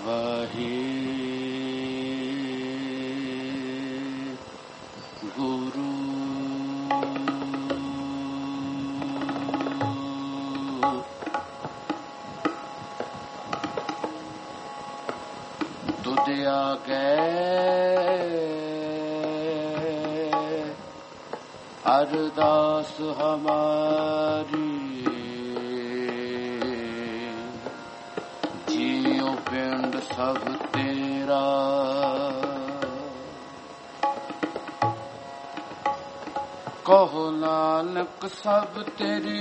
ਗੁਰੂ ਤੁਧ ਆਗੇ ਅਰਦਾਸ ਹਮਾਰੀ ਜੀਉ ਪਿੰਡ ਸਭ ਤੇਰਾ ਕਹੋ ਨਾਨਕ ਸਭ ਤੇਰੀ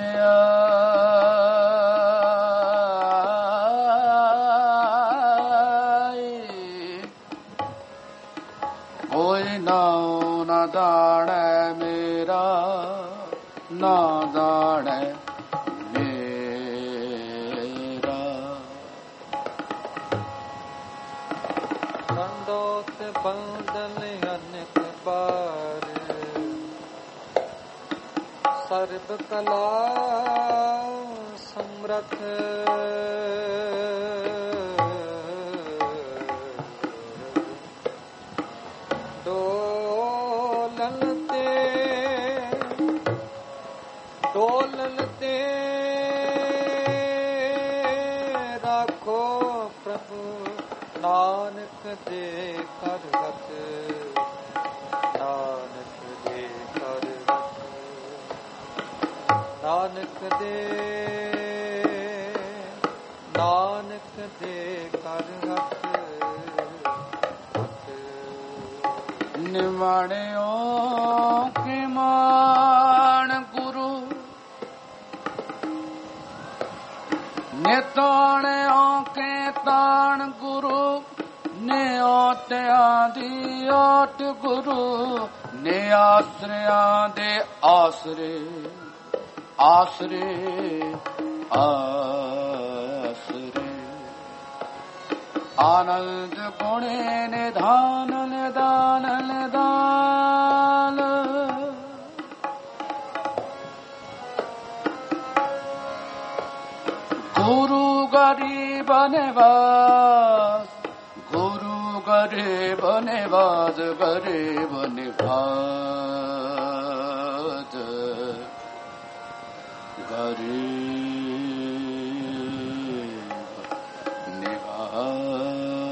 ਵਡਿਆਈ ਕੋਈ ਨਾਉ ਨਾ ਦਾਣੈ ਮੇਰਾ ਨਾ ਦਾਣੈ ਮੇਰਾ ਸੰਦੋਤ ਬੰਦਨ ਅਨੇਕ ਬਾਰ ਸਰਬ ਕਲਾ ਸਮਰਥ ਡੋਲਨ ਤੇ ਰਾਖੋ ਪ੍ਰਭੂ ਨਾਨਕ ਦੇ ਕਰ ਰਖ ਨਾਨਕ ਦੇ ਕਰ ਰਖ ਨਾਨਕ ਦੇ ਕਰ ਰਖ ਨਿਵਾਣਿਓ ਕਿ ਮਾਣ ਗੁਰੂ ਨਿਤਾਣਿਓ ਕੇ ਤਾਣ ਗੁਰੂ ਨਿਓਟਿਆਂ ਦੀ ਓਟ ਗੁਰੂ ਨੇ ਆਸਰਿਆਂ ਦੇ ਆਸਰੇ ਆਸਰੇ ਆਸਰੇ ਆਨੰਦ ਗੁਣੇ ਨਿਧਾਨ ਨਿਦਾਨ ਨਿਦਾਨ ਗੁਰੂ ਗਰੀਬ ਨਿਵਾਸ ਗੁਰੂ ਗਰੀਬ ਨਿਵਾਸ ਗਰੀਬ ਨਿਵਾਸ ਗਰੀਬ ਨਿਵਾਸ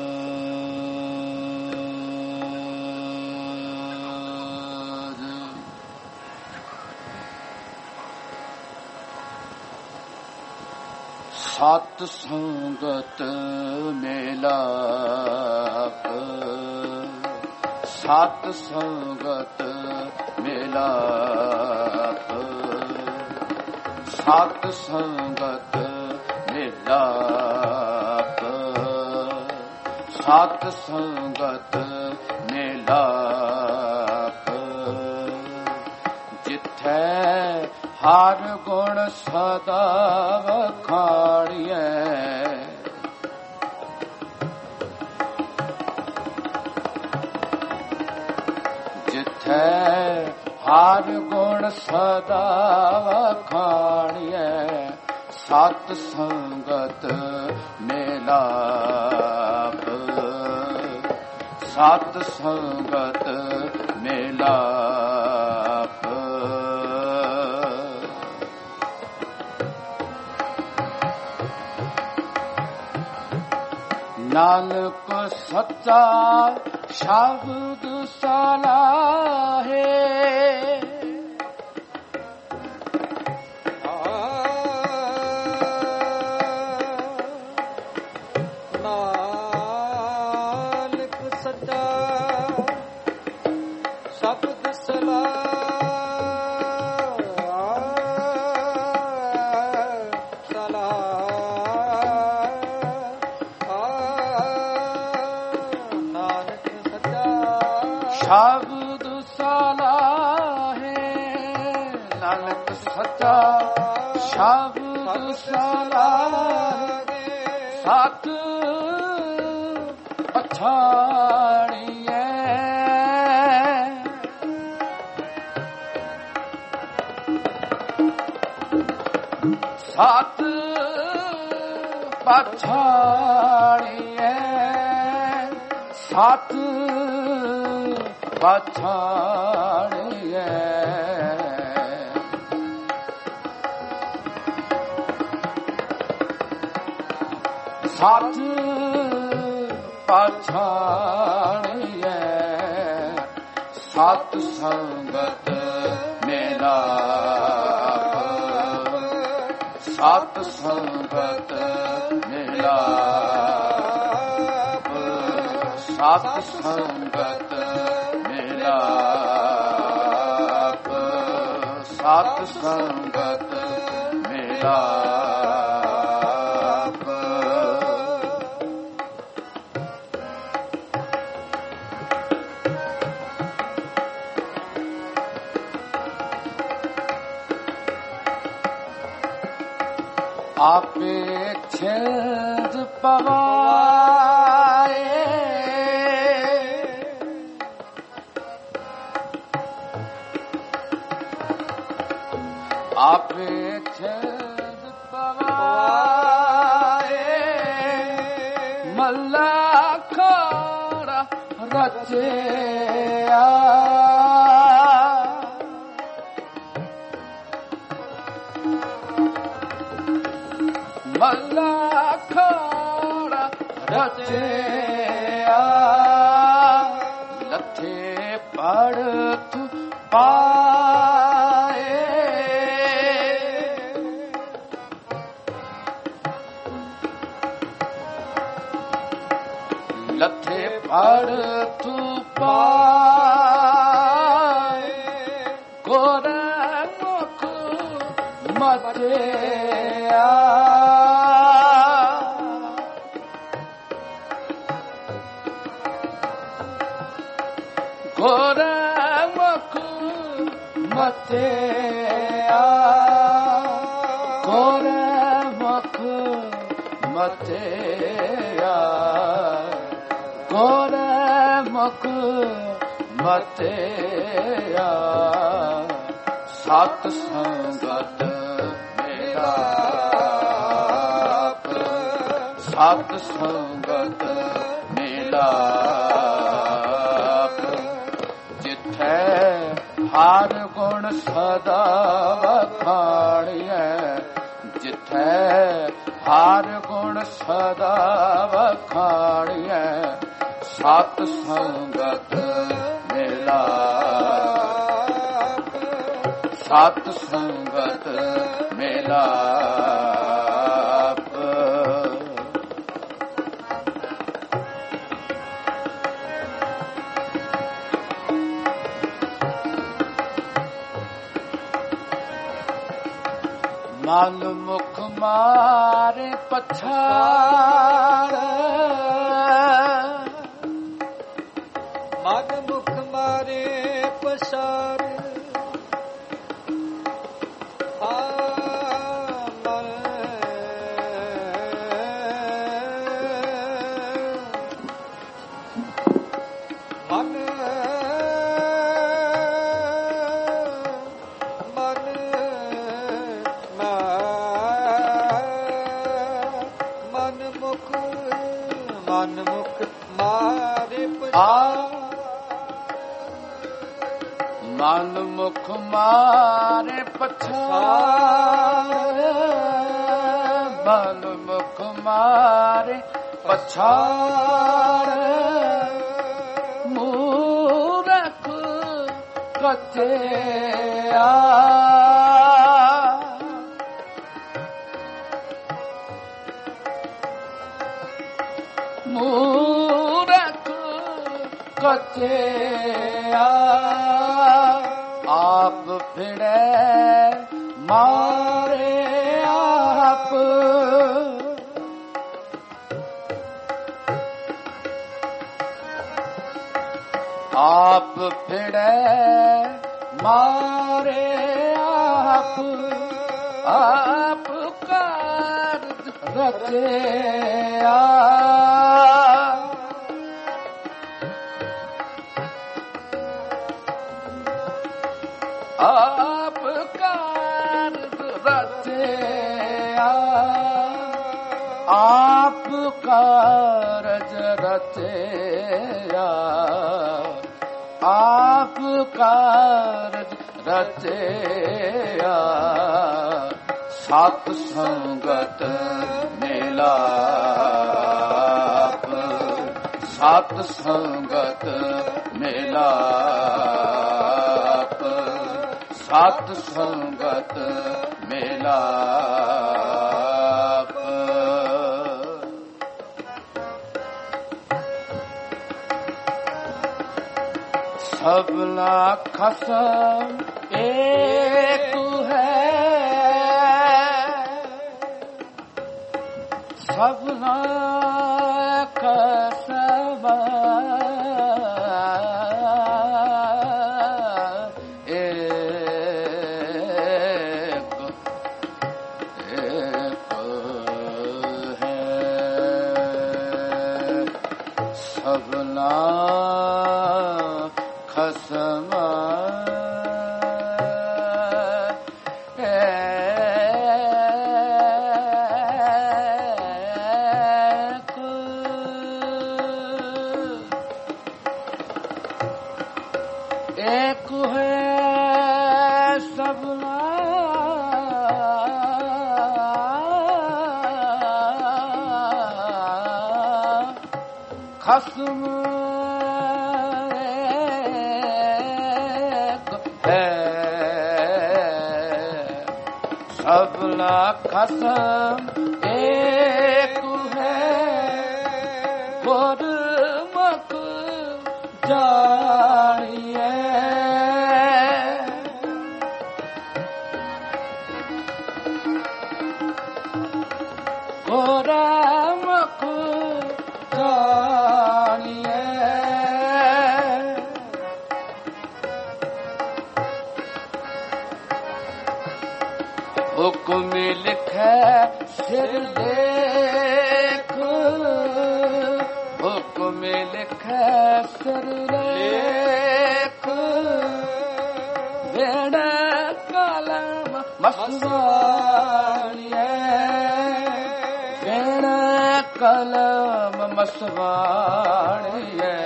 ਸਤ ਸੰਗਤ ਮਿਲਾਪ ਸਤ ਸੰਗਤ ਮਿਲਾਪ ਸਤ ਸੰਗਤ ਮਿਲਾਪ ਸਤ ਸੰਗਤ ਮਿਲਾਪ ਜਿੱਥੈ ਹਰ ਗੁਣ ਸਦਾ ਵਖਾਣੀਐ ਜਿੱਥੈ ਹਰ ਗੁਣ ਸਦਾ ਵਖਾਣੀਐ ਸਤ ਸੰਗਤ ਮਿਲਾਪ ਸਤ ਸੰਗਤ ਮਿਲਾਪ ਨਾਨਕ ਸੱਚਾ ਸ਼ਬਦ ਸਲਾਹੇ ਨਾਨਕ ਸੱਚਾ ਸ਼ਬਦ ਸ਼ਬਦ ਸਲਾਹੇ ਨਾਨਕ ਸੱਚਾ ਸ਼ਬਦ ਸਲਾਹੇ ਸਤ ਪਛਾਣੀਐ ਸਤ ਪਛਾਣੀਐ ਸਤ ਪਛਾਣੀਐ ਸਤ ਪਛਾਣੀਐ ਸਤ ਸੰਗਤ ਮਿਲਾਪ ਸਤ ਸੰਗਤ ਮਿਲਾਪ ਸਤ ਸੰਗਤ ਮਿਲਾਪ ਸਤ ਸੰਗਤ ਮਿਲਾਪ ਆਪੇ ਛੇਦ ਪਵਾਏ ਆਪੇ ਛੇਦ ਪਵਾਏ ਮੱਲਾ ਖਾੜਾ ਰਚਿਆ ਮੱਲਾ ਖਾੜਾ ਰਚਿਆ ਲੱਥੇ ਪੜ ਤੂੰ ਪਾਏ ਲੱਥੇ ਪੜ ਤੂੰ ਪਾਏ ਗੁਰਮੁਖ ਮਚਿਆ ਗੁਰਮੁਖ ਮਚਿਆ ਗੁਰਮੁਖ ਮਚਿਆ ਗੁਰਮੁਖ ਮਚਿਆ ਸਤ ਸੰਗਤ ਮਿਲਾਪ ਸਤ ਸੰਗਤ ਮਿਲਾਪ ਜਿੱਥੈ ਹਰ ਗੁਣ ਸਦਾ ਵਖਾਣੀਐ ਜਿੱਥੈ ਹਰ ਗੁਣ ਸਦਾ ਵਖਾਣੀਐ ਸਤ ਸੰਗਤ ਮਿਲਾਪ ਸਤ ਸੰਗਤ ਮਿਲਾਪ ਮਨ ਮੁਖ ਮਾਰੇ ਪਛਾੜ ਮਨ ਮੁਖ ਮਾਰੇ ਪਛਾੜ ਮਨ ਮੁਖ ਮਾਰੇ ਪਛਾੜ ਮਨ ਮੁਖ ਮਾਰੇ ਪਛਾੜ ਮੂਰਖ ਕਚਿਆ ਮੂਰਖ ਕਚਿਆ ਆਪ ਫਿੜੈ ਮਾਰੇ ਆਪ ਆਪ ਫਿੜੈ ਮਾਰੇ ਆਪ ਆਪ ਕਾਰਜ ਰਚਿਆ ਆਪ ਕਾਰਜ ਰਚਿਆ ਆਪ ਕਾਰਜ ਰਚਿਆ, ਆਪ ਕਾਰਜ ਰਚਿਆ, ਸਤ ਸੰਗਤ ਮਿਲਾਪ, ਸਤ ਸੰਗਤ ਮਿਲਾਪ, ਸਤ ਸੰਗਤ ਮਿਲਾਪ। ਸਭਨਾ ਖਸਮ ਏਕ ਹੈ, ਸਭਨਾ ਖਸਮ ਏਕ ਹੈ, ਸਭਨਾ ਖਸਮ ਏਕ ਹੈ, ਸਭਨਾ ਖਸਮ ਸਭਨਾ ਖਸਮ ਏਕ ਹੈ, ਗੁਰਮੁਖ ਜਾਣੀਐ, ਗੁਰਮੁਖ ਜਾਣੀਐ, ਹੁਕਮ ਲਿਖੈ ਸਿਰ ਲੇਖ, ਹੁਕਮ ਲਿਖੈ ਸਿਰ ਲੇਖ, ਵੇੜ ਕਲਮ ਮਸਵਾਣੀਐ, ਵੇੜ ਕਲਮ ਮਸਵਾਣੀਐ,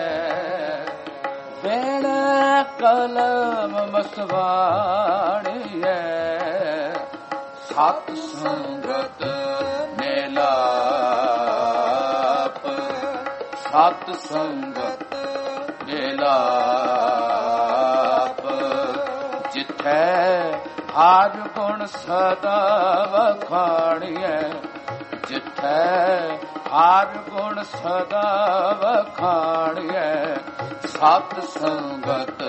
ਵੇੜ ਕਲਮ ਮਸਵਾਣੀਐ, ਸਤ ਸੰਗਤ ਮਿਲਾਪ, ਸਤ ਸੰਗਤ ਮਿਲਾਪ, ਜਿਥੈ ਹਰ ਗੁਣ ਸਦਾ ਵਖਾਣੀਐ, ਜਿਥੈ ਹਰ ਗੁਣ ਸਦਾ ਵਖਾਣੀਐ, ਸਤ ਸੰਗਤ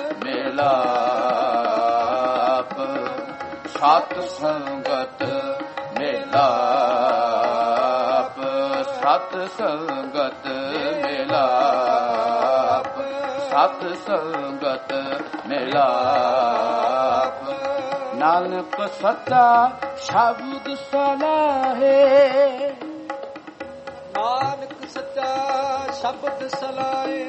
ਮਿਲਾਪ, ਸਤ ਸੰਗਤ ਮਿਲਾਪ, ਸਤ ਸੰਗਤ ਮਿਲਾਪ, ਸਤ ਸੰਗਤ ਮਿਲਾਪ। ਨਾਨਕ ਸੱਚਾ ਸ਼ਬਦ ਸਲਾਹੇ, ਨਾਨਕ ਸੱਚਾ ਸ਼ਬਦ ਸਲਾਹੇ,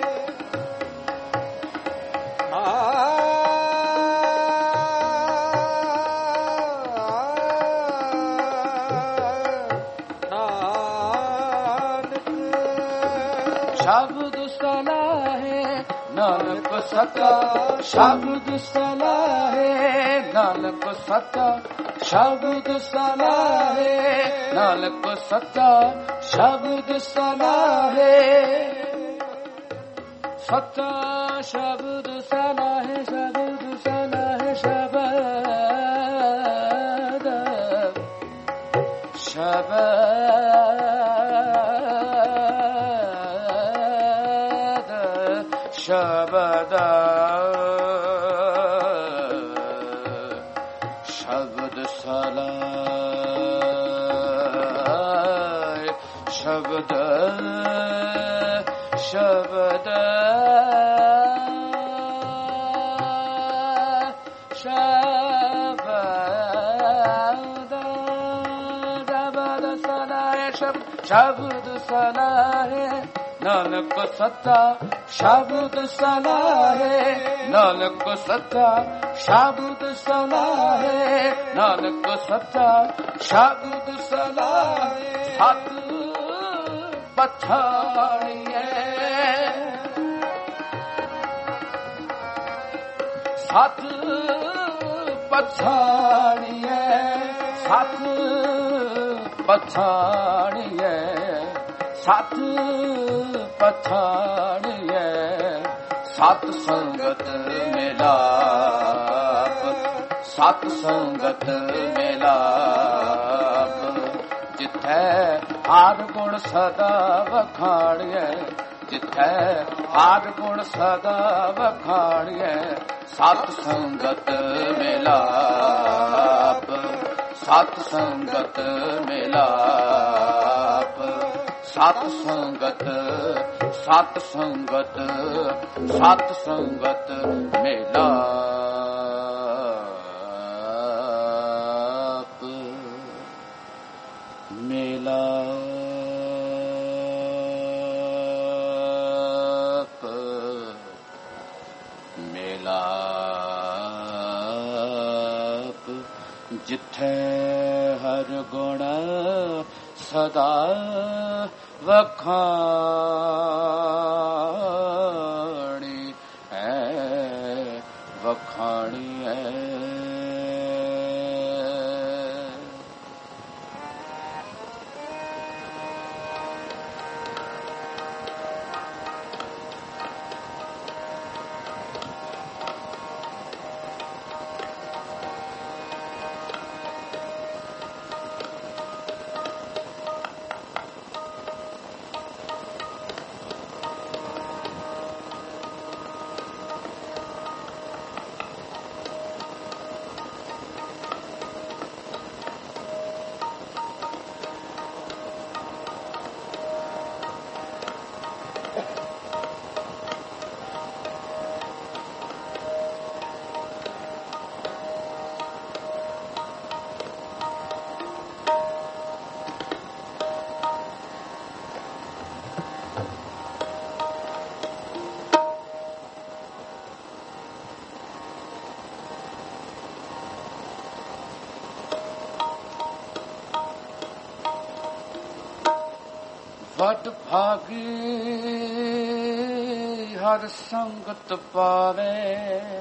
ਸ਼ਬਦ ਸਲਾਹੇ, ਨਾਨਕ ਸੱਚਾ ਸ਼ਬਦ ਸਲਾਹੇ, ਨਾਨਕ ਸੱਚਾ ਸ਼ਬਦ ਸਲਾਹੇ, ਨਾਨਕ ਸੱਚਾ ਸ਼ਬਦ ਸਲਾਹੇ, ਸੱਚਾ ਸ਼ਬਦ ਸਲਾਹੇ, ਸ਼ਬਦ ਸਲਾਹੇ, ਸ਼ਬਦ ਸ਼ਬਦ ਸ਼ਬਦ ਸਲਾਹੇ, ਸ਼ਬਦ ਸ਼ਬਦ ਸ਼ਬਦ ਸਲਾਹੇ, ਨਾਨਕ ਸੱਚਾ ਸ਼ਬਦ ਸਲਾਹੇ, ਨਾਨਕ ਸੱਚਾ ਸ਼ਬਦ ਸਲਾਹੇ, ਨਾਨਕ ਸੱਚਾ ਸ਼ਬਦ ਸਲਾਹੇ, ਸਤ ਪਛਾਣੀਐ ਸਤ ਪਛਾਣੀਐ ਸਤ ਪਛਾਣੀਐ ਸਤ ਪਛਾਣੀਐ ਸਤ ਸੰਗਤ ਮਿਲਾਪ ਸਤ ਸੰਗਤ ਮਿਲਾਪ ਜਿੱਥੈ ਹਰ ਗੁਣ ਸਦਾ ਵਖਾਣੀਐ ਜਿੱਥੈ ਹਰ ਗੁਣ ਸਦਾ ਵਖਾਣੀਐ ਸਤ ਸੰਗਤ ਮਿਲਾਪ ਸਤ ਸੰਗਤ ਮਿਲਾਪ ਸਤ ਸੰਗਤ ਸਤ ਸੰਗਤ ਸਤ ਸੰਗਤ ਮਿਲਾਪ ਮਿਲਾਪ ਮਿਲਾਪ ਜਿੱਥੈ ਹਰ ਗੁਣ ਸਦਾ ਵਖਾਣੀ ਹੈ ਵਖਾਣੀ ਹੈ ਵਡ ਭਾਗੀ ਹਰ ਸੰਗਤ ਪਾਵੇ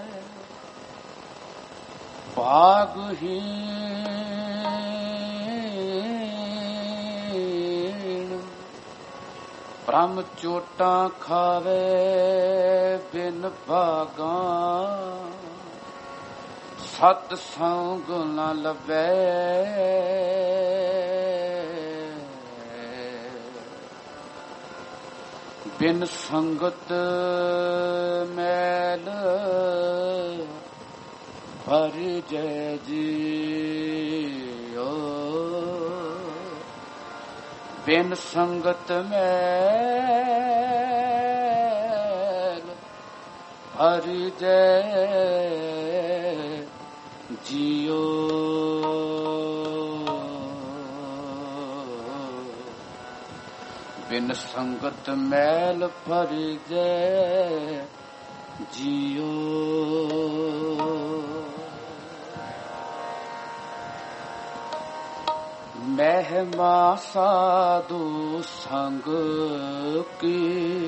ਭਾਗਹੀਣ ਭ੍ਰਮ ਚੋਟਾਂ ਖਾਵੇ ਬਿਨ ਭਾਗਾਂ ਸਤ ਸੰਗ ਨ ਲਵੈ ਬਿਨ ਸੰਗਤ ਮੈਲ ਭਰ ਜੈ ਜੀਓ ਬਿਨ ਸੰਗਤ ਮੈਲ ਭਰ ਜੈ ਜੀਓ ਬਿਨ ਸੰਗਤ ਮੈਲ ਭਰਜੈ ਜੀਓ ਮਹਿਮਾ ਸਾਧੂ ਸੰਗ ਕੀ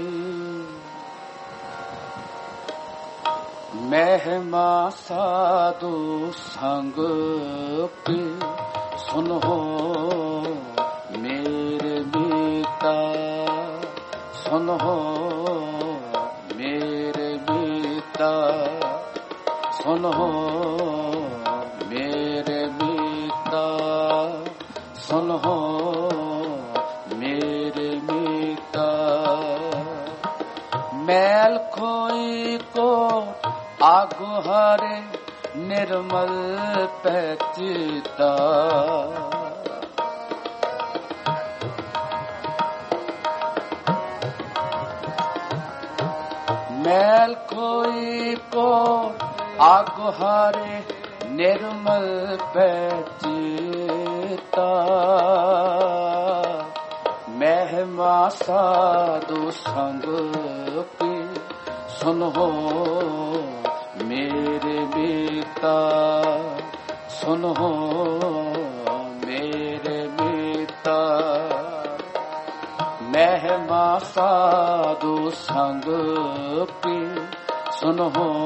ਮਹਿਮਾ ਸਾਧੂ ਸੰਗ ਕੀ ਸੁਨੋ ਮੇਰੇ ਮੀਤਾ ਸੁਨੋ ਮੇਰੇ ਮੀਤਾ ਸੁਨੋ ਮੇਰੇ ਮੀਤਾ ਸੁਨੋ ਮੇਰੇ ਮੀਤਾ ਮੈਲ ਕੋਈ ਕੋ ਆਗੂ ਹਰੇ ਨਿਰਮਲ ਪੈਚੀਤਾ ਮੈਲ ਕੋਈ ਕੋ ਆਗੂ ਹਰੇ ਨਿਰਮਲ ਪੈਚੀਤਾ ਮਹਿਮਾ ਸਾਧੂ ਸੰਗ ਕੀ ਸੁਨੋ ਮੇਰੇ ਮੀਤਾ ਸੁਨੋ ਮੇਰੇ ਮੀਤਾ ਮਹਿਮਾ ਸਾਧੂ ਸੰਗ ਕੀ ਸੁਨੋ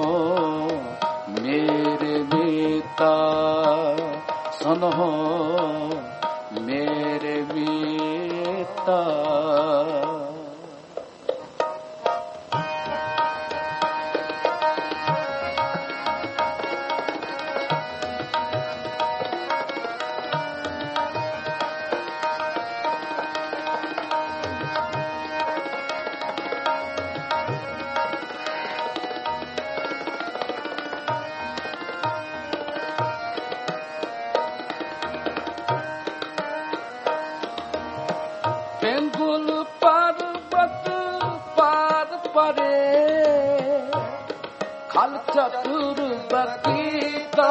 ਮੇਰੇ ਬੀਤਾ ਸੁਨੋ ਮੇਰੇ ਬੀਤਾ ਪਿੰਗੁਲ ਪਰਬਤ ਪਾਰ ਪਰੇ ਖਲ ਚਤੁਰ ਬਕੀਤਾ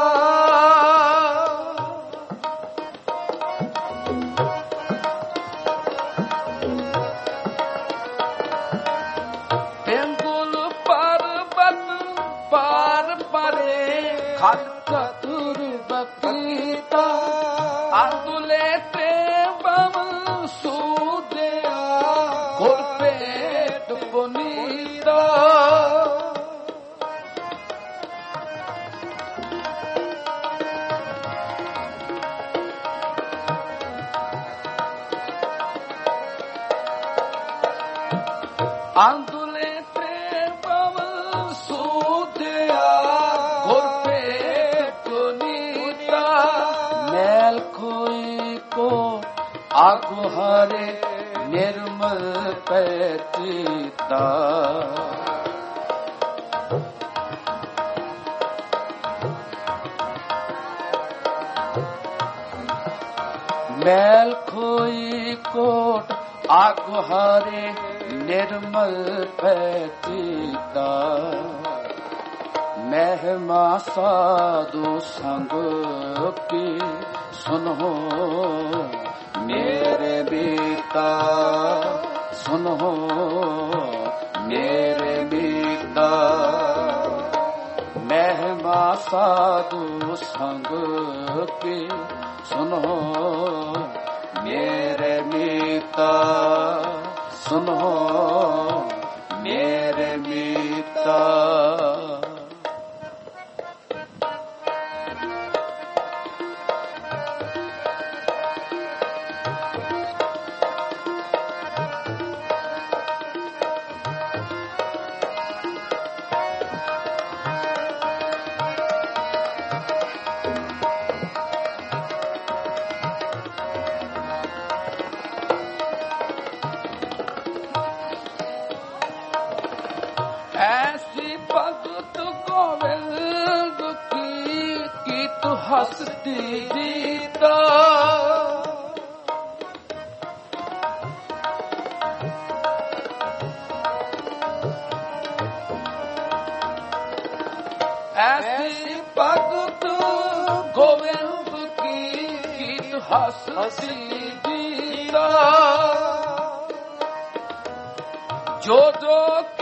ਪਿੰਗੁਲ ਪਰਬਤ ਪਾਰ ਪਰੇ ਖਲ ਚਤੁਰ ਬਕੀਤਾ ਅੰਦੁਲੇ ਤੇ ਬਮ ਗੁਰਪੇਟ ਪੁਨੀਤਾ ਅੰਦੁਲੇ ਤੇ ਪਵਨ ਸੂਧਿਆ ਗੁਰਪੇਟ ਪੁਨੀਤਾ ਮੈਲ ਕੋਈ ਕੋ ਆਗੂ ਹਰੇ ਨਿਰਮਲ ਪੈਚੀਤਾ ਮੈਲ ਖੋਈ ਕੋਟ ਆਗੂ ਹਾਰੇ ਨਿਰਮਲ ਪੈਚੀਤਾ ਮਹਿਮਾ ਸਾਧੂ ਸੰਗ ਕੀ ਸੁਨੋ ਮੇਰੇ ਬੀਤਾ ਸੁਨੋ ਮੇਰੇ ਬੀਤਾ ਮਹਿਮਾ ਸਾਧੂ ਸੰਗ ਕੀ ਸੁਨੋ ਮੇਰੇ ਬੀਤਾ ਸੁਨੋ ਮੇਰੇ ਬੀਤਾ ऐसी भगत गोविंद की तू हस्ती जीता ऐसी भगत गोविंद की तू हस्ती जीता जो जो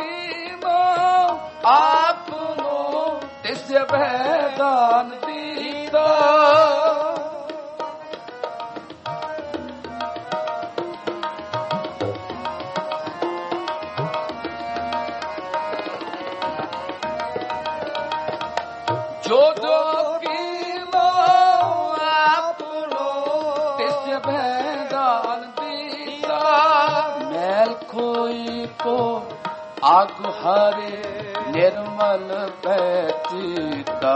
ਆਪਨੋ ਤਿਸ ਬੈਦਾਨ ਦੀਤਾ ਜੋ ਜੋ ਕੀਨੋ ਆਪਨੋ ਤਿਸ ਬੈਦਾਨ ਦੀਤਾ ਮੈਲ ਕੋਈ ਕੋ ਆਗੂ ਹਰੇ ਨਿਰਮਲ ਪੈਚੀਤਾ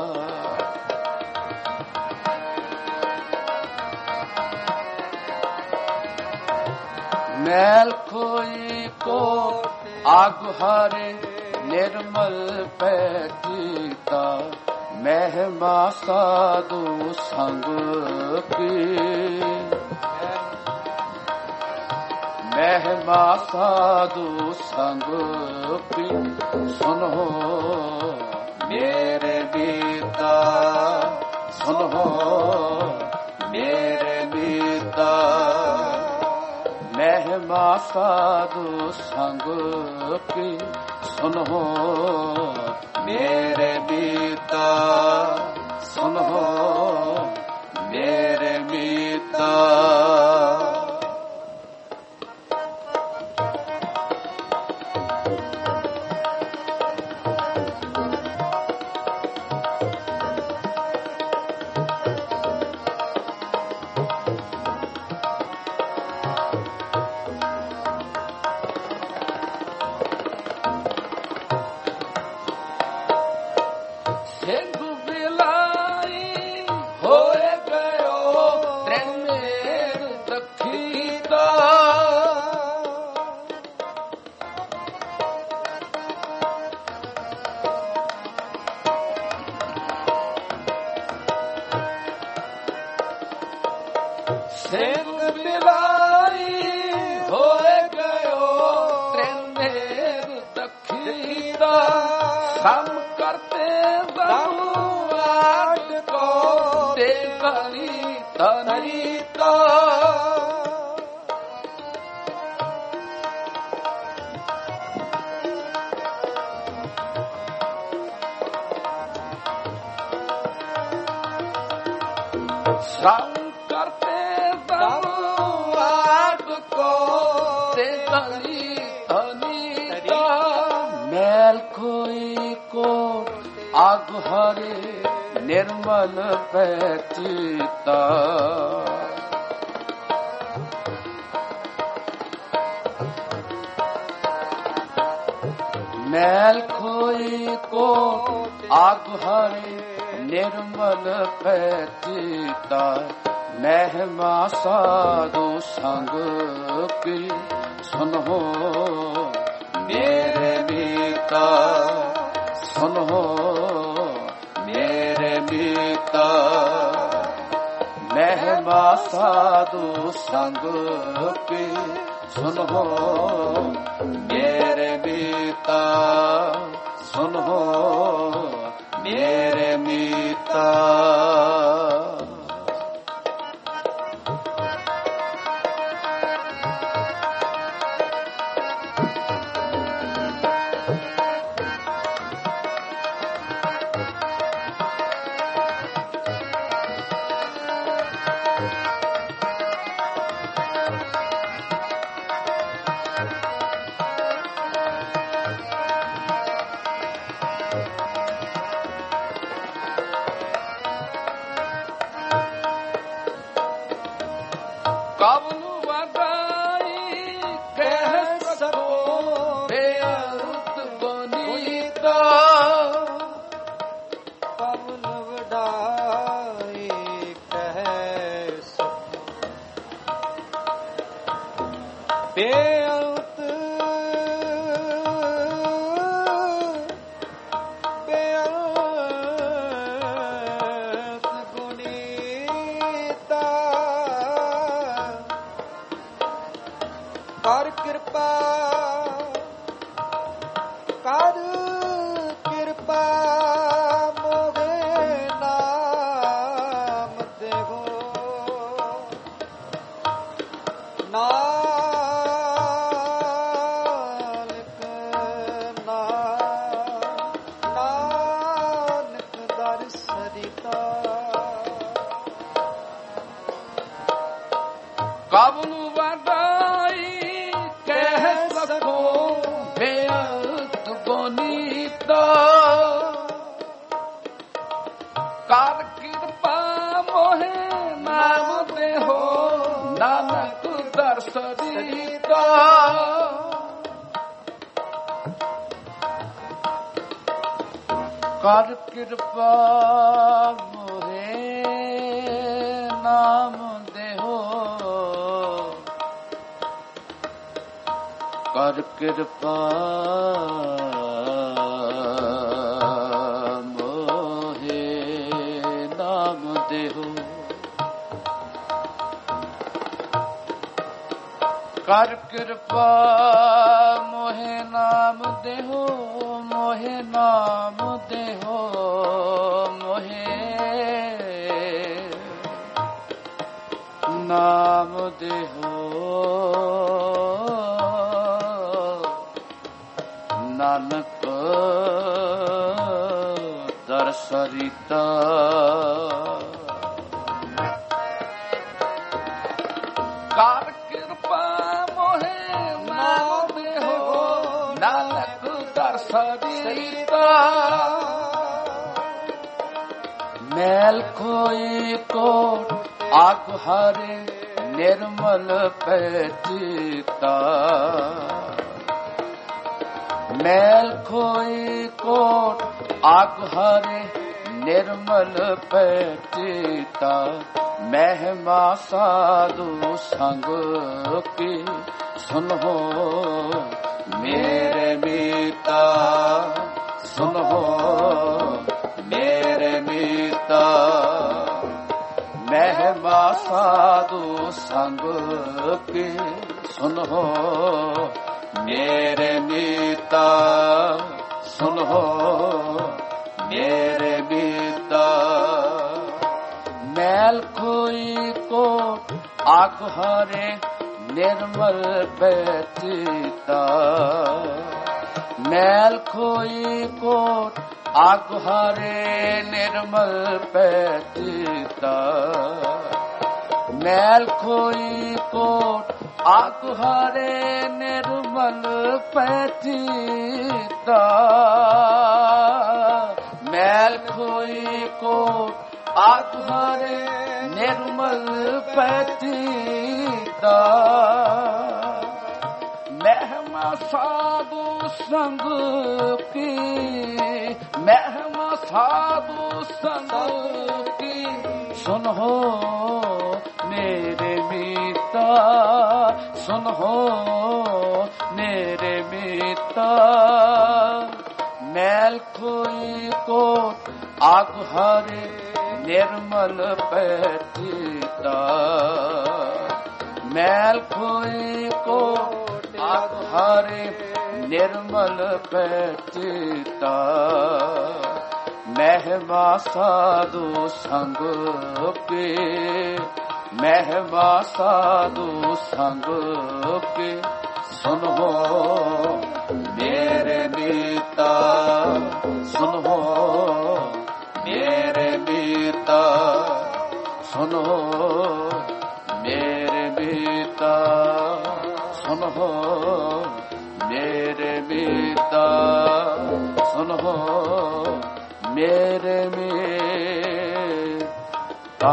ਮੈਲ ਕੋਈ ਕੋ ਆਗੂ ਹਰੇ ਨਿਰਮਲ ਪੈਚੀਤਾ ਮਹਿਮਾ ਸਾਧੂ ਸੰਗ ਕੀ ਮਹਿਮਾ ਸਾਧੂ ਸੰਗ ਕੀ ਸੁਨੋ ਮੇਰੇ ਬੀਤਾ ਸੁਨੋ ਮੇਰੇ ਬੀਤਾ ਮਹਿਮਾ ਸਾਧੂ ਸੰਗ ਕੀ ਸੁਨੋ ਮੇਰੇ ਬੀਤਾ ਸੁਨੋ ਮੇਰੇ ਬੀਤਾ ਨੀਤਾ ਸਿੰਘ ਬਿਲਾਈ ਹੋਏ ਗਇਓ ਤ੍ਰਿੰਦੇਰ ਦਖੀ ਦਾ ਸਮ ਕਰਤੇ ਦਮੂਆਟ ਕੋ ਤੇ ਗਲੀ ਤਨੀਤਾ ਸਮ ਕਰਤੇ ਦਮੂਆਟ ਕੋ ਤੇ ਗਲੀ ਤਨੀਤਾ ਮੈਲ ਕੋਈ ਕੋ ਆਗ ਹਰੇ ਨਿਰਮਲ ਪੈਚੀਤਾ ਮੈਲ ਖੋਈ ਕੋ ਆਗ ਹਰੇ ਨਿਰਮਲ ਪੈਚੀਤਾ ਮਹਿਮਾ ਸਾਧੂ ਸੰਗ ਕੀ ਸੁਨੋ ਮੇਰੇ ਮੀਤਾ ਸੁਨੋ ਮੇਰੇ ਮੀਤਾ ਮਹਿਮਾ ਸਾਧੂ ਸੰਗ ਕੀ ਸੁਨੋ ਮੇਰੇ ਮੀਤਾ ਸੁਨੋ ਮੇਰੇ ਮੀਤਾ ਕਬਨੁ ਵਡਾਈ ਕਹਿ ਸਕੋ ਬੇਅੰਤ ਗੁਨੀਤਾ ਕਬਨੁ ਵਡਾਈ ਕਹਿ ਸਕੋ ਬੇਅੰਤ ਗੁਨੀਤਾ ਕਰ ਕਿਰਪਾ ਕਰ ਕਿਰਪਾ ਮੋਗੇ ਨਾਮ ਦੇਵੋ ਨਾਨਕ ਦਰ ਸਰਿਤਾ ਕਬਨੁ ਵਡਾਈ ਕਹਿ ਸਕੋ ਬੇਅੰਤ ਗੁਨੀਤਾ ਕਰ ਕਿਰਪਾ ਮੋਹਿ ਨਾਮ ਦੇਹੋ ਨਾਨਕ ਦਰਸ ਦੀਤਾ ਕਰ ਕਿਰਪਾ ਮੋਹਿ ਨਾਮ ਦੇਹੋ ਕਰ ਕਿਰਪਾ ਮੋਹਿ ਨਾਮ ਦੇਹੋ ਕਰ ਕਿਰਪਾ ਮੋਹਿ ਨਾਮ ਦੇਹੋ ਮੋਹਿ ਨਾਮ ਦੇਹੋ ਮੋਹਿ ਨਾਮ ਦੇਹੋ ਨਾਨਕ ਦਰਸਰੀਤਾ ਕਰ ਕਿਰਪਾ ਮੋਹਿ ਨਾਮ ਦੇਹੋ ਨਾਨਕ ਦਰਸਰੀਤਾ ਮੈਲ ਕੋਈ ਕੋਟ ਆਗ ਹਰੇ ਨਿਰਮਲ ਪੈਚੀਤਾ ਮੈਲ ਕੋਈ ਕੋਟ ਆਗ ਹਰੇ निर्मल पैठीता महिमा साधु संग की सुनो मेरे मीता सुनो मेरे मीता महिमा साधु संग की सुनो मेरे मीता सुनो मेरे मीता मैल खोई को आगुहारे निर्मल पैठीता मैल खोई को आगुहारे निर्मल पैठीता मैल खोई को आगुहारे निर्मल पैठीता मैल खोई को आगुहारे निर्मल पैठीता महिमा साधु संग की महिमा साधु संग की सुनो मेरे मीता सुनो मेरे मीता मैल खोई को आगुहारे निर्मल पैठीता मैल खोई को आगुहारे निर्मल पैठीता महिमा साधु संग के महिमा साधु संग के सुनो मेरे मीता सुनो मेरे मीता सुनो मेरे मीता सुनो मेरे मीता सुनो मेरे मीता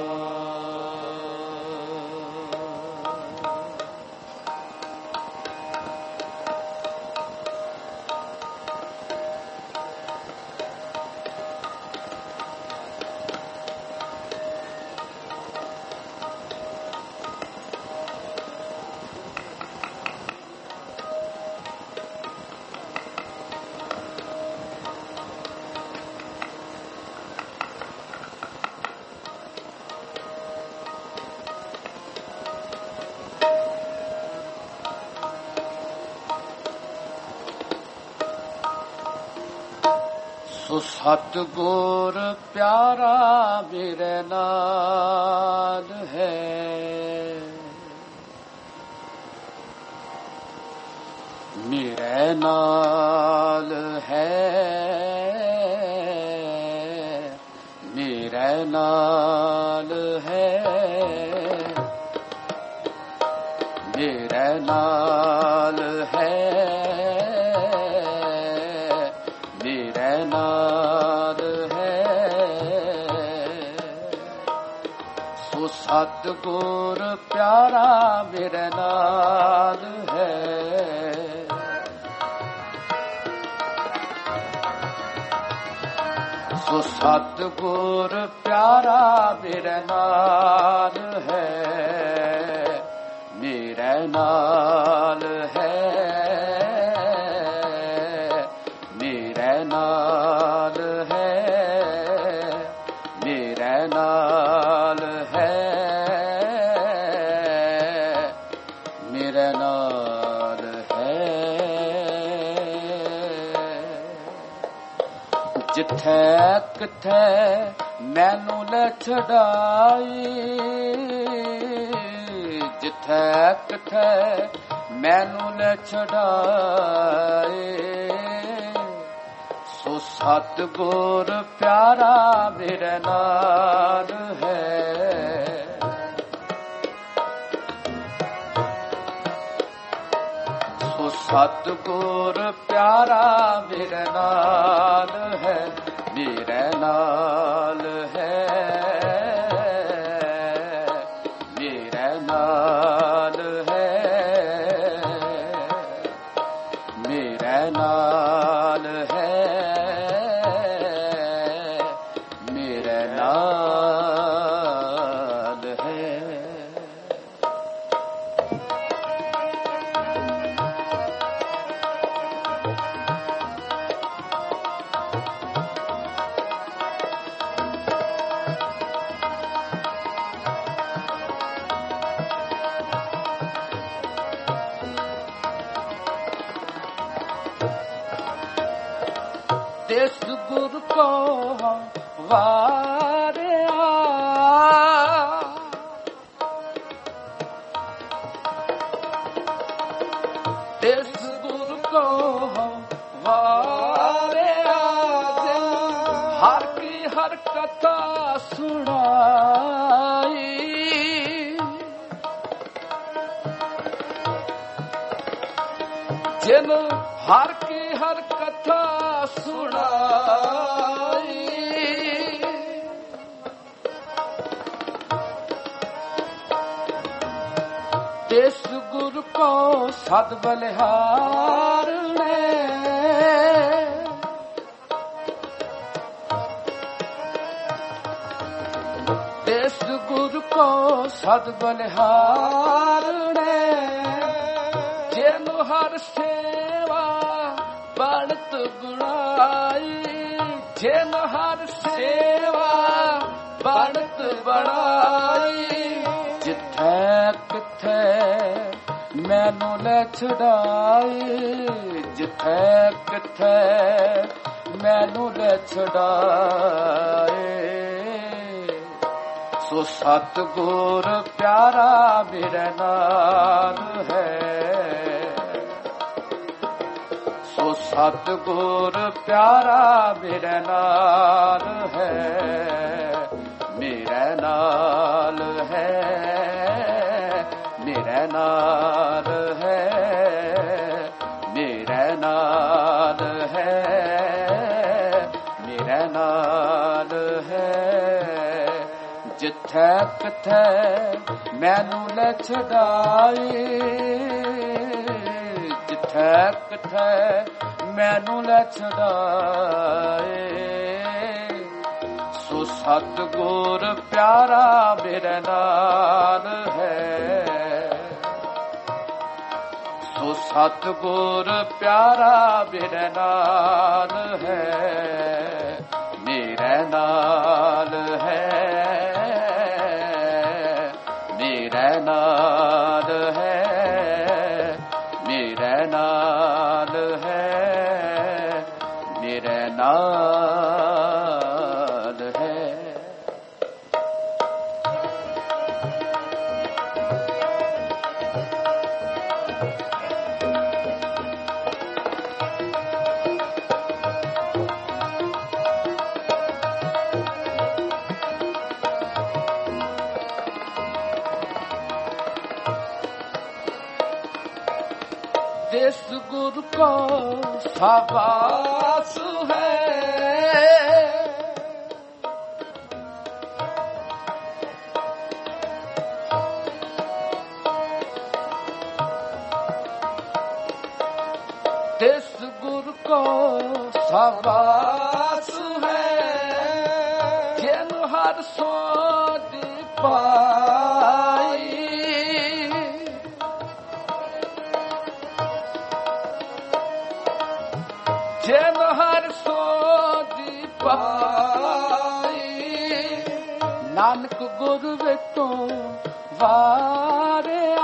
सतगुर प्यारा मेरे नाल है मेरे नाल है मेरे नाल है मेरे नाल है सतगुर प्यारा मेरे नाल है सो सतगुर प्यारा मेरे नाल है मेरे नाल है मेरे नाल है मेरे नाल है जिथे किथे मैनू ले छड़ाई जिथे किथे मैनू ले छड़ाई सो सतगुर प्यारा मेरे नाल है सो सतगुर प्यारा मेरे नाल है मेरे नाल है मेरे नाल है मेरे नाल है ਤਿਸ ਗੁਰ ਕੋ ਵਾਰਿਆ ਤਿਸ ਗੁਰ ਕੋ ਵਾਰਿਆ ਹਰ ਕੀ ਹਰ ਕਥਾ ਸੁਣਾਈ ਜਿਨ ਹਰ ਕੀ ਹਰ ਕਥਾ ਸੁਣਾਈ ਤਿਸ ਗੁਰ ਕੋ ਸਦ ਬਲਿਹਾਰਣੇ ਤਿਸ ਗੁਰ ਕੋ ਸਦ ਬਲਿਹਾਰਣੇ ਜਿਨ ਹਰ ਸੇਵਾ ਬਣਤ ਬਣਾਈ ਜਿਨ ਹਰ ਸੇਵਾ ਬਣਤ ਬਣਾਈ ਜਿੱਥੇ ਕਿੱਥੇ ਮੈਨੂੰ ਲੈ ਛਡਾਈ ਜਿੱਥੇ ਕਿੱਥੇ ਮੈਨੂੰ ਲੈ ਛਡਾਏ ਸੋ ਸਤਿਗੁਰ ਪਿਆਰਾ ਮੇਰੇ ਨਾਲ ਹੈ ਸੋ ਸਤਿਗੁਰ ਪਿਆਰਾ ਮੇਰੇ ਨਾਲ ਹੈ ਮੇਰੇ ਨਾਲ ਹੈ ਮੇਰੇ ਨਾਲ ਹੈ ਮੇਰੇ ਨਾਲ ਹੈ ਮੇਰੇ ਨਾਲ ਹੈ ਜਿੱਥੇ ਕਿੱਥੇ ਮੈਨੂੰ ਲੈ ਛਡਾਈ ਜਿੱਥੇ ਕਿੱਥੇ ਮੈਨੂੰ ਲੈ ਛਡਾਏ ਸੋ ਸਤਿਗੁਰ ਪਿਆਰਾ ਮੇਰੇ ਨਾਲ ਹੈ ਸੋ ਸਤਿਗੁਰ ਪਿਆਰਾ ਮੇਰੇ ਨਾਲ ਹੈ ਮੇਰੇ ਨਾਲ ਹੈ ਮੇਰੇ ਨਾਲ ਹੈ ਮੇਰੇ ਨਾਲ ਹੈ ਮੇਰੇ ਨਾਲ ਹੈ जिस गुरु को शाबाश है जिस गुरु को शाबाश है जिन हर सोच पाई ਜਿਨ ਹਰ ਸੋਧੀ ਪਾਈ ਨਾਨਕ ਗੁਰ ਵਿਟੋਂ ਵਾਰਿਆ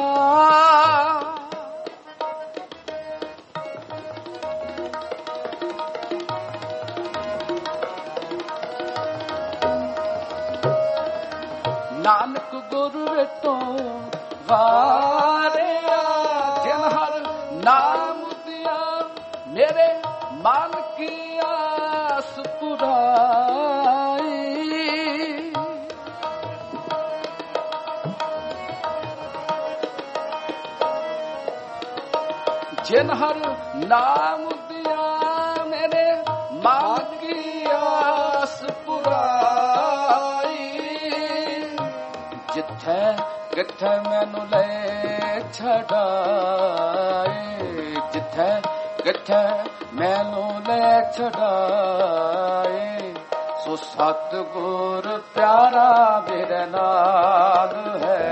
ਨਾਨਕ ਗੁਰ ਵਿਟੋਂ ਵਾਰਿਆ ਜਿਨ ਹਰ ਨਾਮ मेरे मन की आस पुराई जिन हर नाम दिया मेरे मन की आस पुराई जिथे किथे मैनू ले छड़ाए जिथे किथे मैनू ले छड़ाए सो सतगुर प्यारा मेरे नाल है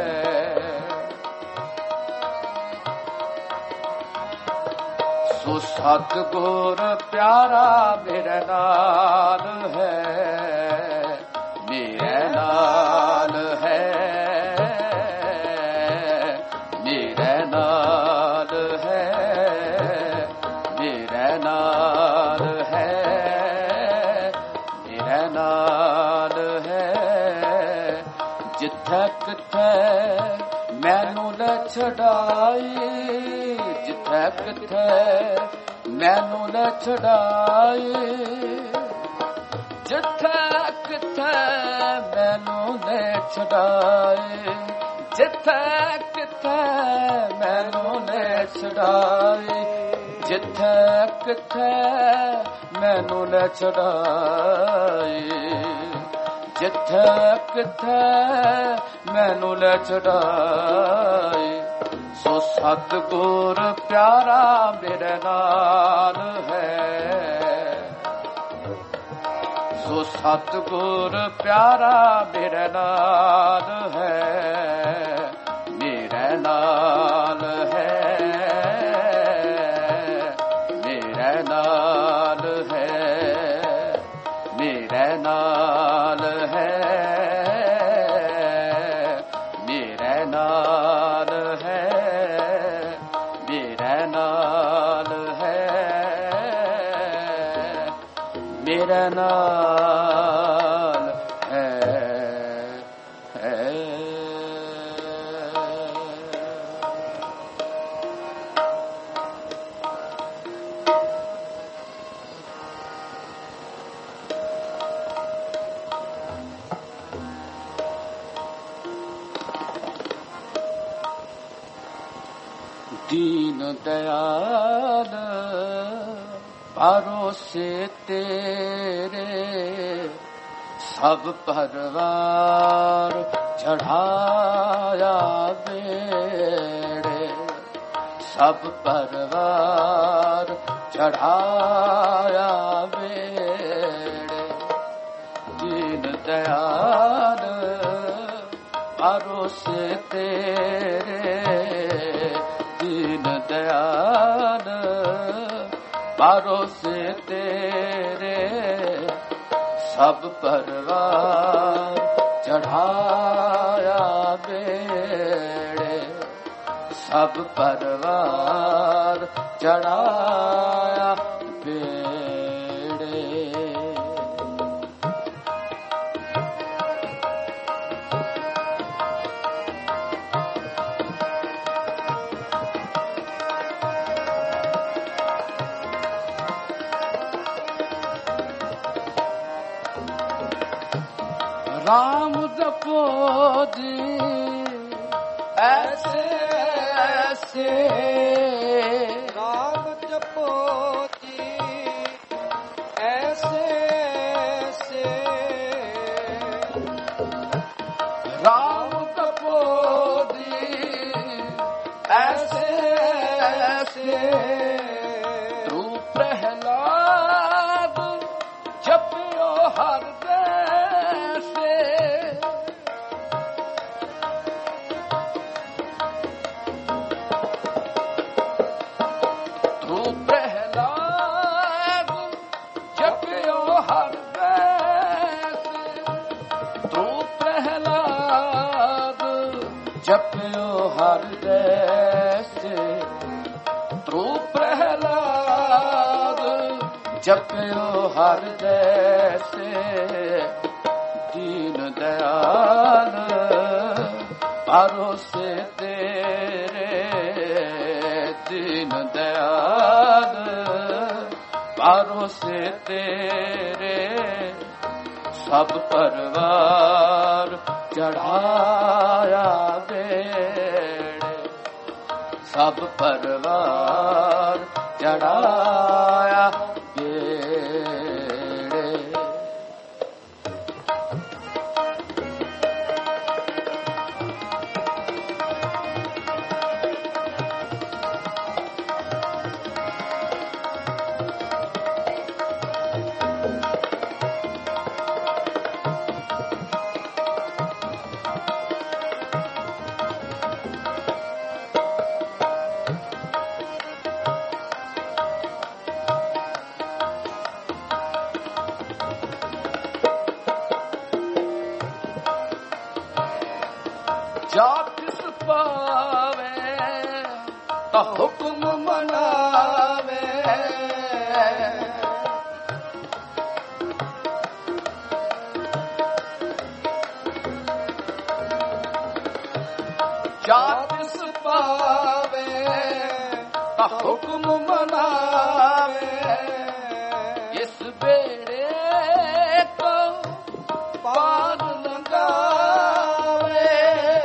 सो सतगुर प्यारा मेरे नाल है मेरे नाल है मेरे नाल है मेरे नाल है ਮੈਨੂੰ ਲੈ ਛਡਾਈ ਜਿੱਥੇ ਕਿਥੇ ਮੈਨੂੰ ਲੈ ਛਡਾਈ ਜਿੱਥੇ ਕਿਥੇ ਮੈਨੂੰ ਲੈ ਛਡਾਈ ਜਿੱਥੇ ਕਿਥੇ ਮੈਨੂੰ ਲੈ ਛਡਾਈ ਜਿੱਥੇ ਕਿਥੇ ਮੈਨੂੰ ਲੈ ਛਡਾਈ ਜਿੱਥੇ ਕਿਥੇ ਮੈਨੂੰ ਲੈ ਛਡਾਈ ਸੋ ਸਤਿਗੁਰ ਪਿਆਰਾ ਮੇਰੇ ਨਾਲ ਹੈ ਸੋ ਸਤਿਗੁਰ ਪਿਆਰਾ ਮੇਰੇ ਨਾਲ ਹੈ ਮੇਰੇ ਨਾਲ ਹੈ ਮੇਰੇ ਨਾਲ ਹੈ ਮੇਰੇ ਨਾਲ ਹੈ ਮੇਰੇ ਨਾਲ ਹੈ ਮੇਰੇ ਨਾਲ ਹੈ ਮੇਰੇ ਨਾਲ ਹੈ दीन दयाल भरोसे तेरे सब परवार चढ़ाया बेड़े सब परवार चढ़ाया बेड़े दीन दयाल भरोसे तेरे दीन दयाल भरोसे तेरे सब परवार चढ़ाया बेड़े सब परवार चढ़ाया बेड़े राम जपो जी ऐसे ऐसे राम जपो जी ऐसे ऐसे राम जपो जी ऐसे ऐसे तू प्रहलाद जपियो हर जपियो हर जैसे तू प्रहलाद जपियो हर जैसे दीन दयाल भरोसे तेरे दीन दयाल भरोसे तेरे सब परवार चढ़ाया बेड़े सब परवार चढ़ाया बेड़े जा किस पावे ता हुक्म मनावे जा किस ਕਿਸ ਪਾਵੇ ਤਾ ਹੁਕਮ ਮਨਾਵੇ ਇਸ ਬੇੜੇ ਕੋ ਪਾਰ ਲੰਘਾਵੇ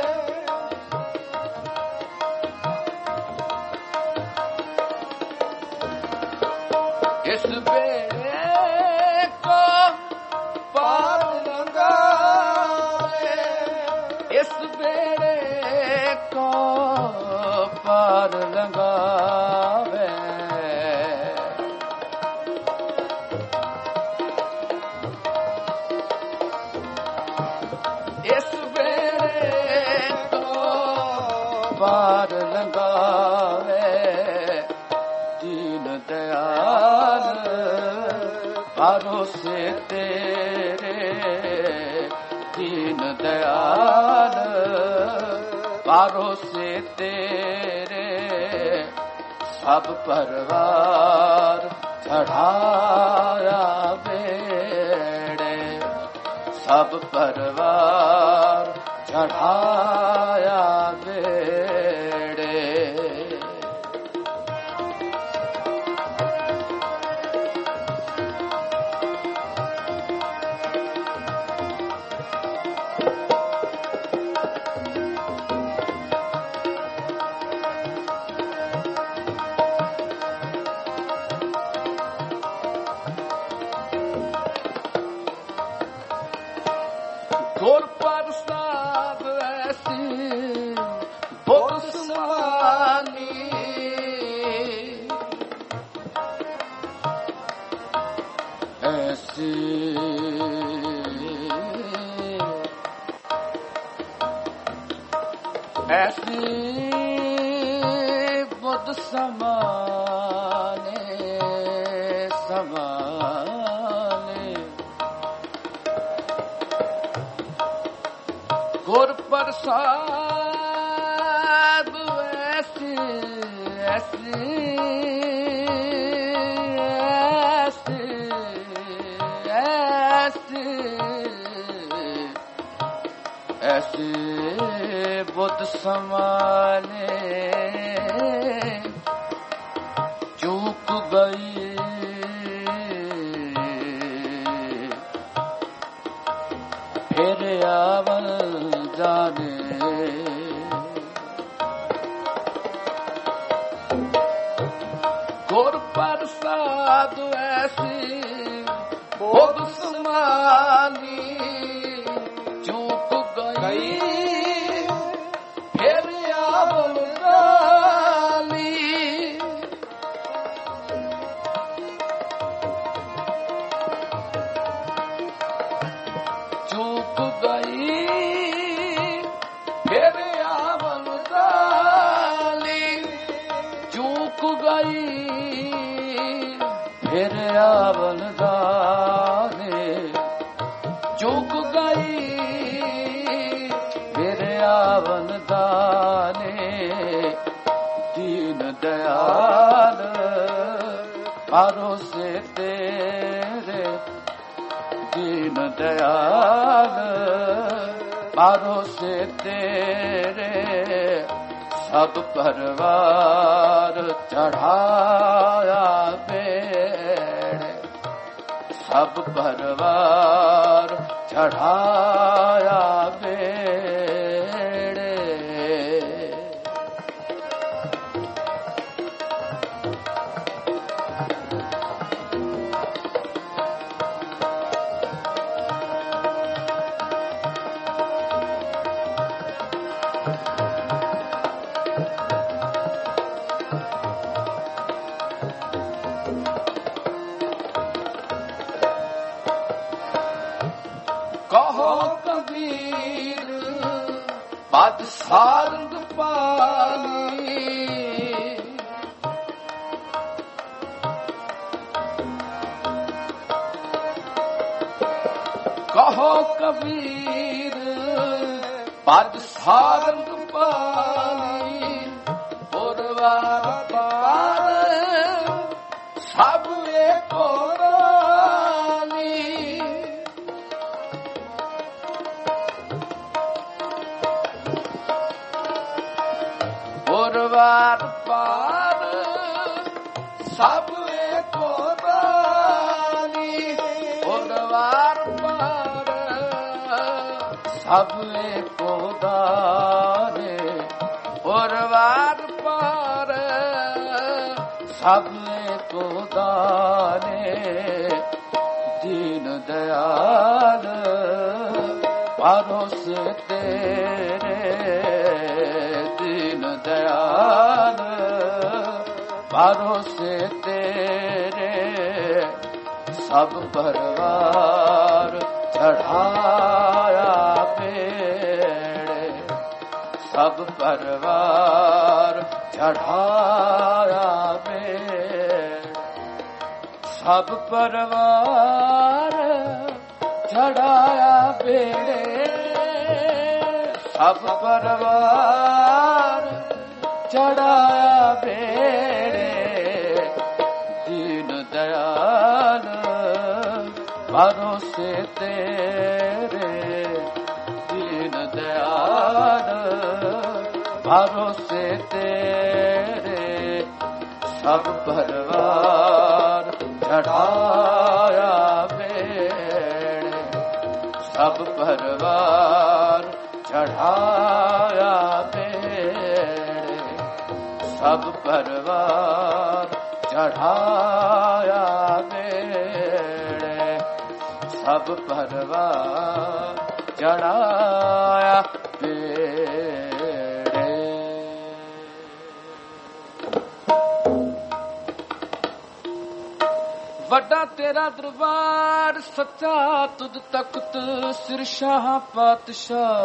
ਇਸ ਬੇੜੇ ਕੋ ਪਾਰ ਲੰਘਾਵੇ ਇਸ ਬੇੜੇ ਕੋ ਪਾਰ ਲੰਘਾਵੇ ਇਸ ਬੇੜੇ ਕੋ ਪਾਰ ਲੰਘਾਵੇ ਦੀਨ ਦਿਆਲ ਭਰੋਸੇ ਤੇਰੇ ਦੀਨ ਦਿਆਲ ਭਰੋਸੇ ਤੇਰੇ ਸਭ ਪਰਵਾਰ ਚੜਾਇਆ ਬੇੜੇ ਸਭ ਪਰਵਾਰ ਚੜਾਇਆ ਬੇੜੇ ਗੁਰ ਪ੍ਰਸਾਦ ਐਸੀ ਬੁੱਧ ਸਮਾਨੀ ਐਸੀ ਐਸੀ ਬੁੱਧ ਸਮਾਨੇ ਸਮਾਨੇ ਗੁਰ ਪ੍ਰਸਾਦ ਐਸੀ ਐਸੀ ਐਸੀ ਐਸੀ ਐਸੀ ਬੁੱਧ ਸਮਾਨੇ ਚੂਕ ਗਈ ਫਿਰ ਆਵਲ ਜਾਣੇ ਗੁਰ ਪ੍ਰਸਾਦ ਐਸੀ ਬੁੱਧ ਸਮਾਨੀ ਚੂਕ ਗਈ ਫਿਰ ਆਵਲ ਜਾਣੀ ਚੂਕ ਗਈ ਫਿਰ ਆਵਲ ਜਾਣੀ ਚੂਕ ਗਈ ਫਿਰ ਆਵਲ ਜਾਣੇ ਚੂਕ ਗਈ ਫਿਰ ਆਵਲ ਜਾਣੇ ਦੀਨ ਦਿਆਲ ਭਰੋਸੇ ਤੇਰੇ ਦੀਨ ਦਿਆਲ ਭਰੋਸੇ ਤੇਰੇ ਸਭ ਪਰਵਾਰ ਚੜਾਇਆ ਬੇੜੇ ਸਭ ਪਰਵਾਰ ਚੜਾਇਆ ਬੇੜੇ ਕਹੋ ਕਬੀਰ ਪਦ ਸਾਰੰਗ ਪਾਣੀ ਕਹੋ ਕਬੀਰ ਪਦ ਸਾਰੰਗ ਪਾਣੀ ਪੁਰਵਾਰ ਪਾਰ ਸਭ ਏਕੋ ਰਾਣੀ ਵਾਰ ਪਾਰ ਸਭ ਏਕੋ ਦਾਨੀ ਹੋਰ ਵਾਰ ਪਾਰ ਸਭ ਏਕੋ ਦਾਨੇ ਹੋਰ ਵਾਰ ਪਾਰ ਸਭ ਏਕੋ ਦਾਨੇ ਦੀਨ ਦਇਆਲ ਭਰੋਸੇ ਤੇਰੇ ਦੀਨ ਦਇਆਲ ਭਰੋਸੇ ਤੇਰੇ ਸਭ ਪਰਵਾਰ ਚੜਾਇਆ ਬੇੜੇ ਸਭ ਪਰਵਾਰ ਚੜਾਇਆ ਬੇੜੇ ਸਭ ਪਰਵਾਰ ਚੜਾਇਆ ਬੇੜੇ ਸਭ ਪਰਵਾਰ ਚੜਾਇਆ ਬੇੜੇ ਦੀਨ ਦਇਆਲ ਭਰੋਸੇ ਤੇਰੇ ਦੀਨ ਦਇਆਲ ਭਰੋਸੇ ਤੇਰੇ ਸਭ ਪਰਵਾਰ ਚੜਾਇਆ ਬੇੜੇ ਸਭ ਪਰਵਾਰ ਚੜਾਇਆ ਬੇੜੇ ਸਭ ਪਰਵਾਰ ਚੜਾਇਆ ਬੇੜੇ ਸਭ ਪਰਵਾਰ ਚੜਾਇਆ ਬੇੜੇ। ਵੱਡਾ ਤੇਰਾ ਦਰਬਾਰ ਸੱਚਾ ਤੁਧ ਤਖਤ ਸਿਰ ਸ਼ਾਹ ਪਾਤਸ਼ਾਹ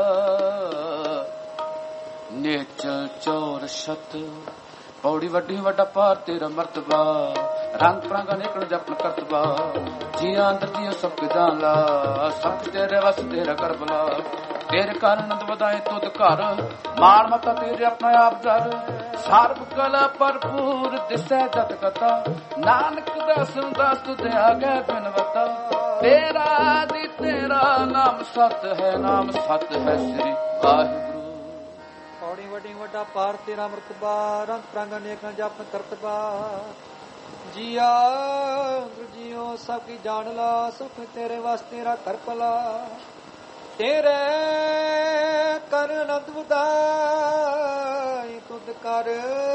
ਨੇਚਲ ਚੋਰ ਛਤ ਪੌੜੀ ਵੱਡੀ ਵੱਡਾ ਪਾਰ ਤੇਰਾ ਮਰਤਬਾ ਰੰਗ ਪ੍ਰਾਂਗਾ ਨਿਕਲ ਜਪਨ ਕਰਤਬਾ ਜੀਆਂ ਅੰਦਰ ਦੀਆਂ ਸਭ ਕੇ ਜਾਣ ਲਾ ਸਭ ਤੇਰੇ ਵਸ ਤੇਰਾ ਕਰਬਲਾ ਤੇਰੇ ਘਰ ਆਨੰਦ ਵਧਾਏ ਤੁਧ ਘਰ ਮਾਣ ਮਤਾ ਤੇਰੇ ਆਪਣਾ ਆਪ ਜਰ ਸਰਬ ਕਲਾ ਭਰਪੂਰ ਦਿਸੈ ਜਤ ਕਥਾ ਨਾਨਕ ਦਾਸਨ ਦਾਸ ਤੁਧ ਆਗੇ ਬਿਨਵਤਾ ਤੇਰਾ ਦੀ ਤੇਰਾ ਨਾਮ ਸਤ ਹੈ ਨਾਮ ਸਤ ਹੈ ਸ੍ਰੀ ਵਾਹਿਗੁਰੂ। ਪੌੜੀ ਵੱਡੀ ਵੱਡਾ ਪਾਰ ਤੇਰਾ ਮਰਤਬਾ ਰੰਗ ਪ੍ਰਾਂਗ ਅਨੇਕਾਂ ਜਪਨ ਕਰਤਬਾ ਜੀਆ ਗੁਰਜੀਓ ਸਭ ਕੀ ਜਾਣ ਲਾ ਸੁਖ ਤੇਰੇ ਵਾਸ ਤੇਰਾ ਕਰ ਭਲਾ ਤੇਰੇ ਕਰ ਅਨੰਦ ਵਧਾਈ ਤੁਧ ਕਰ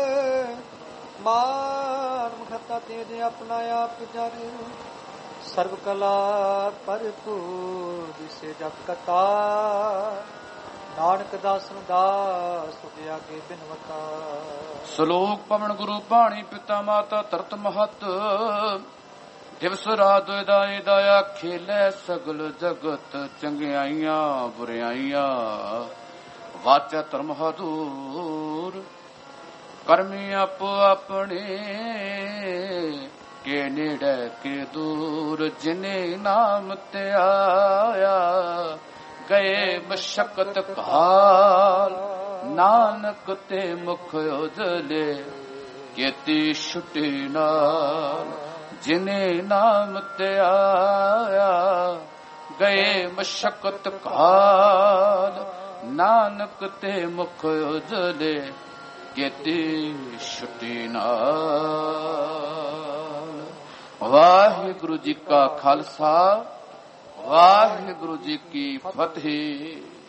ਮਾਨ ਮੁਖਤਾ ਤੇਰੇ ਆਪਣਾ ਆਪ ਜਰ ਸਰਬ ਕਲਾ ਭਰਪੂਰ ਦਿਸੇ ਜਪ ਕਤਾ ਨਾਨਕ ਦਾਸਨ ਦਾਸ ਤੁਧ ਆਗੇ ਬਿਨਵਤਾ। ਸ਼ਲੋਕ ਪਵਨ ਗੁਰੂ ਬਾਣੀ ਪਿਤਾ ਮਾਤਾ ਤਰਤ ਮਹਤ ਦਿਵਸ ਰਾਤ ਦਾਏ ਦਾਇਆ ਖੇਲੇ ਸਗਲ ਜਗਤ ਚੰਗਿਆਈਆਂ ਬੁਰਿਆਈਆਂ ਵਾਚਾ ਧਰਮ ਹਦੂਰ ਕਰਮੀ ਆਪੋ ਆਪਣੇ ਕੇ ਨੇੜੇ ਕੇ ਦੂਰ ਜਿਨੇ ਨਾਮ ਤੇ ਆਇਆ ਗਏ ਮਸ਼ਕਤ ਕਾਲ ਨਾਨਕ ਤੇ ਮੁਖ ਉਜਲੇ ਕੀਤੀ ਛੁੱਟੀ ਨਾਲ ਜਿਨੇ ਨਾਮ ਤੇ ਆਇਆ ਗਏ ਮਸ਼ਕਤ ਕਾਲ ਨਾਨਕ ਤੇ ਮੁਖ ਉਜਲੇ ਕੀਤੀ ਛੁੱਟੀ ਨਾਲ। ਵਾਹਿਗੁਰੂ ਜੀ ਕਾ ਖਾਲਸਾ ਵਾਹਿਗੁਰੂ ਜੀ ਕੀ ਫਤਿਹ।